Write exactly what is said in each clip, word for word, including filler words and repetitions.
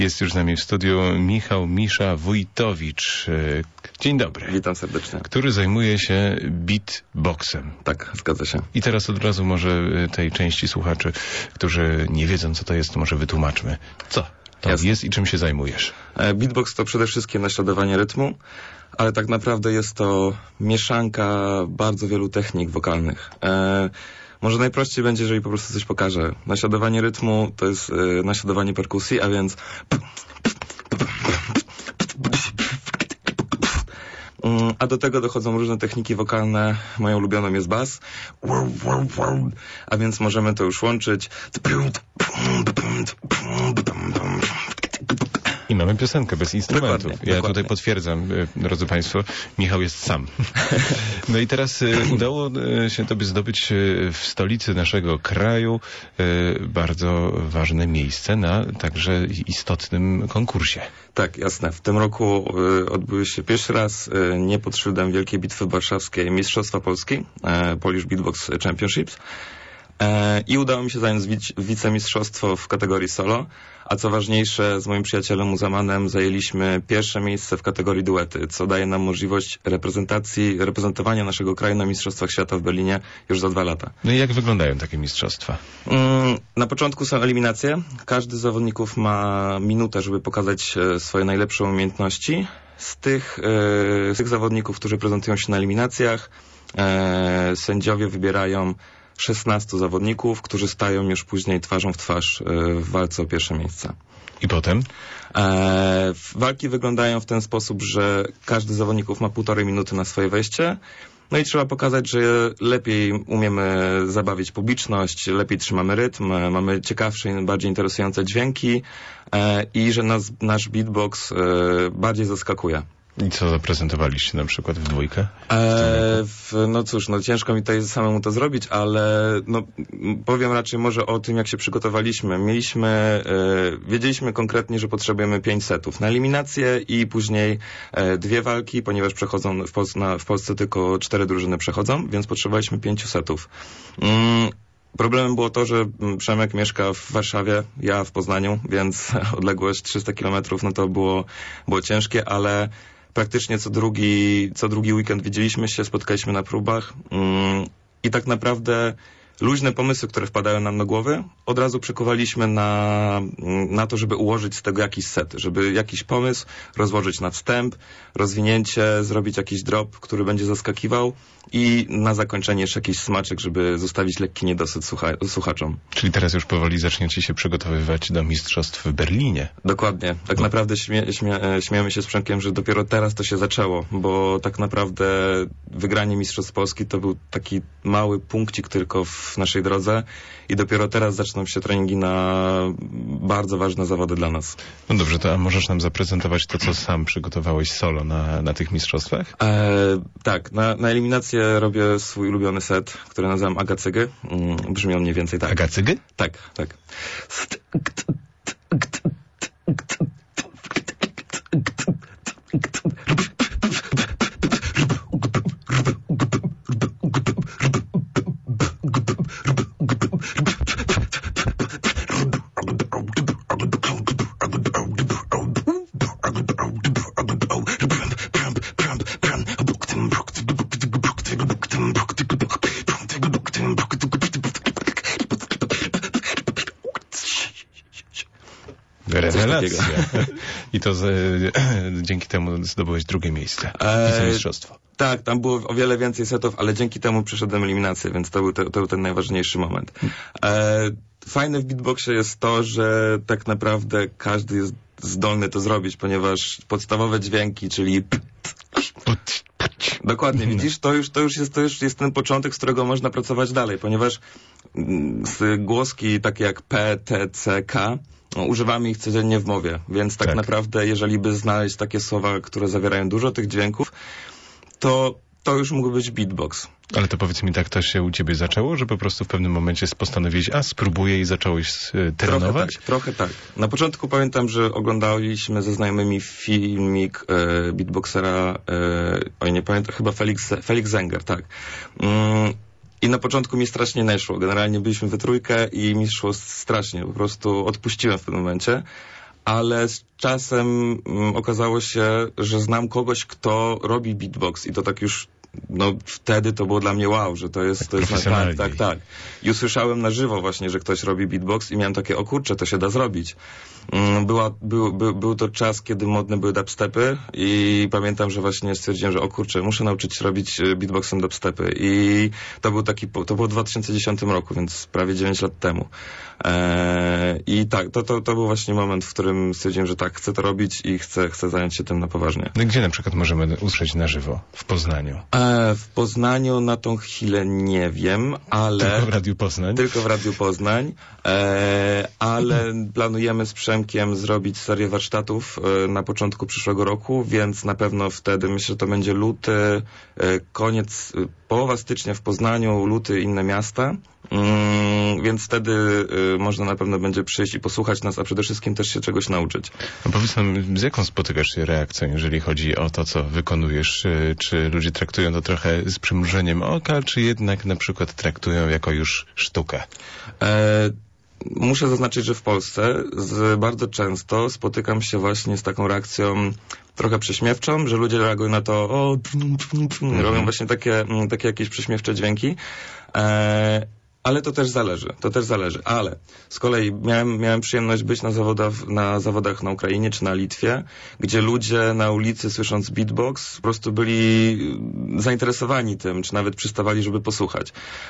Jest już z nami w studiu Michał Misza Wójtowicz. Dzień dobry. Witam serdecznie. Który zajmuje się beatboxem. Tak, zgadza się. I teraz od razu może tej części słuchaczy, którzy nie wiedzą, co to jest, to może wytłumaczmy. Co to Jasne. jest i czym się zajmujesz? Beatbox to przede wszystkim naśladowanie rytmu, ale tak naprawdę jest to mieszanka bardzo wielu technik wokalnych. E, może najprościej będzie, jeżeli po prostu coś pokażę. Naśladowanie rytmu to jest e, naśladowanie perkusji, a więc a do tego dochodzą różne techniki wokalne. Moją ulubioną jest bas, a więc możemy to już łączyć. I mamy piosenkę bez instrumentów. Dokładnie, ja dokładnie. tutaj potwierdzam, drodzy Państwo, Michał jest sam. No i teraz y, udało się tobie zdobyć y, w stolicy naszego kraju y, bardzo ważne miejsce na także istotnym konkursie. Tak, jasne. W tym roku y, odbyły się pierwszy raz y, nie pod szyldem Wielkiej Bitwy Warszawskiej Mistrzostwa Polski, y, Polish Beatbox Championships. I udało mi się zająć wic- wicemistrzostwo w kategorii solo, a co ważniejsze, z moim przyjacielem Muzamanem zajęliśmy pierwsze miejsce w kategorii duety, co daje nam możliwość reprezentacji, reprezentowania naszego kraju na Mistrzostwach Świata w Berlinie już za dwa lata. No i jak wyglądają takie mistrzostwa? Na początku są eliminacje. Każdy z zawodników ma minutę, żeby pokazać swoje najlepsze umiejętności. Z tych, z tych zawodników, którzy prezentują się na eliminacjach, sędziowie wybierają szesnastu zawodników, którzy stają już później twarzą w twarz w walce o pierwsze miejsce. I potem? E, walki wyglądają w ten sposób, że każdy z zawodników ma półtorej minuty na swoje wejście. No i trzeba pokazać, że lepiej umiemy zabawić publiczność, lepiej trzymamy rytm, mamy ciekawsze i bardziej interesujące dźwięki e, i że nas, nasz beatbox e, bardziej zaskakuje. I co zaprezentowaliście na przykład w dwójkę? W Eee, w, no cóż, no ciężko mi tutaj samemu to zrobić, ale no, powiem raczej może o tym, jak się przygotowaliśmy. Mieliśmy, e, wiedzieliśmy konkretnie, że potrzebujemy pięć setów na eliminację i później e, dwie walki, ponieważ przechodzą w, Pols- na, w Polsce tylko cztery drużyny przechodzą, więc potrzebowaliśmy pięciu setów. Mm, Problemem było to, że Przemek mieszka w Warszawie, ja w Poznaniu, więc odległość trzysta kilometrów, no to było, było ciężkie, ale praktycznie co drugi, co drugi weekend widzieliśmy się, spotkaliśmy na próbach mm, i tak naprawdę luźne pomysły, które wpadały nam na głowy, od razu przekuwaliśmy na, na to, żeby ułożyć z tego jakiś set, żeby jakiś pomysł rozłożyć na wstęp, rozwinięcie, zrobić jakiś drop, który będzie zaskakiwał i na zakończenie jeszcze jakiś smaczek, żeby zostawić lekki niedosyt słucha- słuchaczom. Czyli teraz już powoli zaczniecie się przygotowywać do mistrzostw w Berlinie. Dokładnie. Tak Bo... naprawdę śmie- śmie- śmiejemy się z Przemkiem, że dopiero teraz to się zaczęło, bo tak naprawdę wygranie Mistrzostw Polski to był taki mały punkcik tylko w naszej drodze i dopiero teraz zaczną się treningi na bardzo ważne zawody dla nas. No dobrze, to a możesz nam zaprezentować to, co sam przygotowałeś solo na, na tych mistrzostwach? E, tak, na, na eliminację robię swój ulubiony set, który nazywam Agacygy. Mm, brzmi on mniej więcej tak. Agacygy? Tak, tak. Rewelacja. I to z, dzięki temu zdobyłeś drugie miejsce. Wicemistrzostwo. Eee, tak, tam było o wiele więcej setów, ale dzięki temu przeszedłem eliminację, więc to był, te, to był ten najważniejszy moment. Eee, fajne w beatboxie jest to, że tak naprawdę każdy jest zdolny to zrobić, ponieważ podstawowe dźwięki, czyli dokładnie, widzisz, to już, to już jest, to już jest ten początek, z którego można pracować dalej, ponieważ z głoski takie jak P, T, C, K no, używamy ich codziennie w mowie, więc tak, tak naprawdę, jeżeli by znaleźć takie słowa, które zawierają dużo tych dźwięków, to to już mógł być beatbox. Ale to powiedz mi, tak to się u ciebie zaczęło, że po prostu w pewnym momencie postanowiłeś, a spróbuję i zacząłeś y, trenować? Trochę tak, trochę tak. Na początku pamiętam, że oglądaliśmy ze znajomymi filmik e, beatboxera, e, oj nie pamiętam, chyba Felix, Felix Zenger, tak. Mm, I na początku mi strasznie nie szło. Generalnie byliśmy we trójkę i mi szło strasznie. Po prostu odpuściłem w tym momencie. ale z czasem mm, okazało się, że znam kogoś, kto robi beatbox i to tak już no wtedy to było dla mnie wow, że to jest, to jest tak, tak, tak. I usłyszałem na żywo właśnie, że ktoś robi beatbox i miałem takie, o kurczę, to się da zrobić. Była, był, był, był to czas, kiedy modne były dubstepy i pamiętam, że właśnie stwierdziłem, że o kurczę, muszę nauczyć się robić beatboxem dubstepy i to był taki, to było w dwa tysiące dziesiątym roku, więc prawie dziewięć lat temu. Eee, I tak, to, to, to był właśnie moment, w którym stwierdziłem, że tak, chcę to robić i chcę, chcę zająć się tym na poważnie. No gdzie na przykład możemy usłyszeć na żywo? W Poznaniu? Eee, w Poznaniu na tą chwilę nie wiem, ale... Tylko w Radiu Poznań? Tylko w Radiu Poznań, eee, ale planujemy z Przemkiem zrobić serię warsztatów e, na początku przyszłego roku, więc na pewno wtedy, myślę, że to będzie luty, e, koniec, e, połowa stycznia w Poznaniu, luty inne miasta. Mm, więc wtedy y, można na pewno będzie przyjść i posłuchać nas, a przede wszystkim też się czegoś nauczyć. No powiedz nam, z jaką spotykasz się reakcją, jeżeli chodzi o to, co wykonujesz? Czy, czy ludzie traktują to trochę z przymrużeniem oka, czy jednak na przykład traktują jako już sztukę? E Muszę zaznaczyć, że w Polsce z, bardzo często spotykam się właśnie z taką reakcją trochę prześmiewczą, że ludzie reagują na to, o, pum, pum, pum, mm-hmm. robią właśnie takie, takie jakieś prześmiewcze dźwięki. E Ale to też zależy, to też zależy. Ale z kolei miałem, miałem przyjemność być na zawodach, na zawodach na Ukrainie czy na Litwie, gdzie ludzie na ulicy, słysząc beatbox, po prostu byli zainteresowani tym, czy nawet przystawali, żeby posłuchać.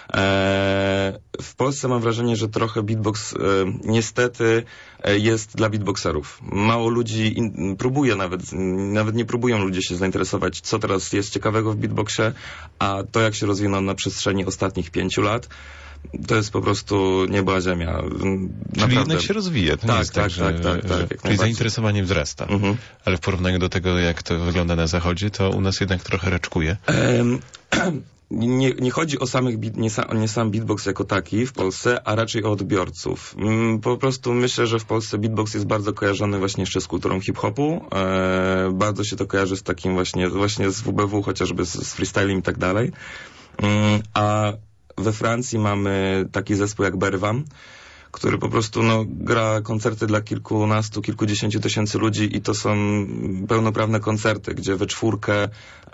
Eee, w Polsce mam wrażenie, że trochę beatbox e, niestety e, jest dla beatboxerów. Mało ludzi in, próbuje nawet, nawet nie próbują ludzie się zainteresować, co teraz jest ciekawego w beatboxie, a to jak się rozwinął na przestrzeni ostatnich pięciu lat, to jest po prostu niebo a ziemia. Czyli Naprawdę. jednak się rozwija. To tak, nie jest tak, tak, że, tak, tak, tak, że, czyli zainteresowanie wzrasta. Mhm. Ale w porównaniu do tego, jak to wygląda na zachodzie, to u nas jednak trochę raczkuje. Um, Nie, nie chodzi o samych, nie, nie sam beatbox jako taki w Polsce, a raczej o odbiorców. Po prostu myślę, że w Polsce beatbox jest bardzo kojarzony właśnie jeszcze z kulturą hip-hopu. E, bardzo się to kojarzy z takim właśnie, właśnie z W B W, chociażby z, z freestylem i tak dalej. A we Francji mamy taki zespół jak Berwam, który po prostu no, gra koncerty dla kilkunastu, kilkudziesięciu tysięcy ludzi i to są pełnoprawne koncerty, gdzie we czwórkę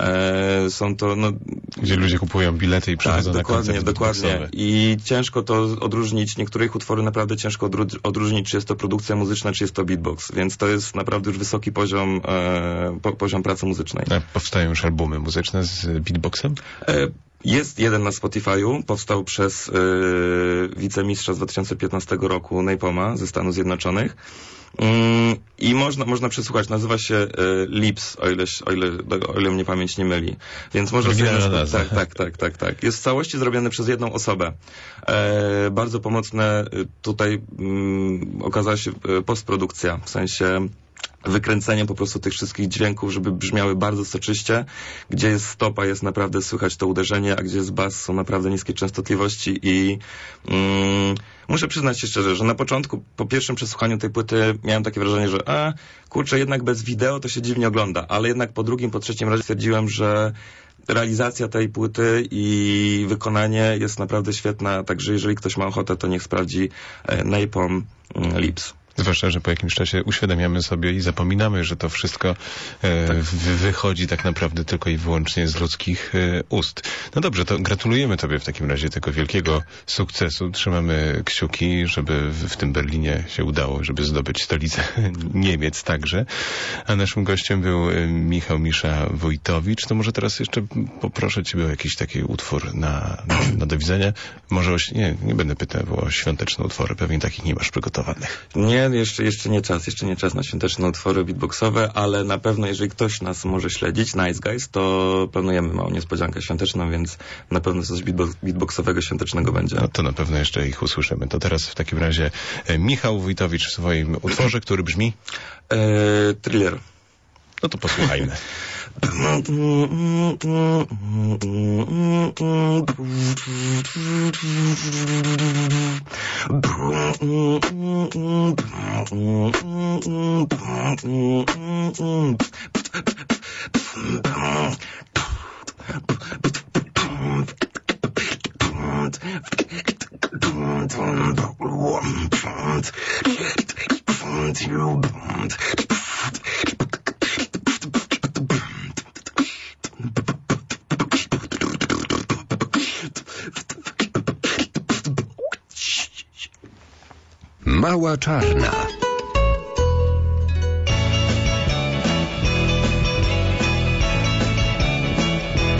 e, są to... No, gdzie ludzie kupują bilety i przychodzą tak, na koncerty dokładnie, dokładnie. I ciężko to odróżnić, niektóre ich utwory naprawdę ciężko odróżnić, czy jest to produkcja muzyczna, czy jest to beatbox, więc to jest naprawdę już wysoki poziom, e, po, poziom pracy muzycznej. A powstają już albumy muzyczne z beatboxem? E, Jest jeden na Spotify'u, powstał przez yy, wicemistrza z dwa tysiące piętnastego roku Napalma ze Stanów Zjednoczonych yy, i można, można przesłuchać, nazywa się yy, Lips, o ile, o, ile, o ile mnie pamięć nie myli. Więc można sobie na, tak, tak, tak, tak, tak. Jest w całości zrobiony przez jedną osobę. Yy, bardzo pomocne tutaj yy, okazała się postprodukcja, w sensie wykręcenie po prostu tych wszystkich dźwięków, żeby brzmiały bardzo soczyście. Gdzie jest stopa, jest naprawdę słychać to uderzenie, a gdzie jest bas, są naprawdę niskie częstotliwości i mm, muszę przyznać się szczerze, że na początku, po pierwszym przesłuchaniu tej płyty miałem takie wrażenie, że a, kurczę, jednak bez wideo to się dziwnie ogląda, ale jednak po drugim, po trzecim razie stwierdziłem, że realizacja tej płyty i wykonanie jest naprawdę świetna, także jeżeli ktoś ma ochotę, to niech sprawdzi e, Napalm Lips. Zwłaszcza, że po jakimś czasie uświadamiamy sobie i zapominamy, że to wszystko e, tak. wychodzi tak naprawdę tylko i wyłącznie z ludzkich e, ust. No dobrze, to gratulujemy Tobie w takim razie tego wielkiego sukcesu. Trzymamy kciuki, żeby w, w tym Berlinie się udało, żeby zdobyć stolicę Niemiec także. A naszym gościem był Michał Misza Wójtowicz. To może teraz jeszcze poproszę Ciebie o jakiś taki utwór na, na, na do widzenia. Może o, nie, nie będę pytał o świąteczne utwory. Pewnie takich nie masz przygotowanych. Nie, Jeszcze, jeszcze nie czas, jeszcze nie czas na świąteczne utwory beatboxowe, ale na pewno jeżeli ktoś nas może śledzić, Nice Guys, to planujemy małą niespodziankę świąteczną, więc na pewno coś beatbox, beatboxowego świątecznego będzie. No to na pewno jeszcze ich usłyszymy. To teraz w takim razie Michał Wójtowicz w swoim utworze, który brzmi? Eee, thriller. No to posłuchajmy. Mała Czarna.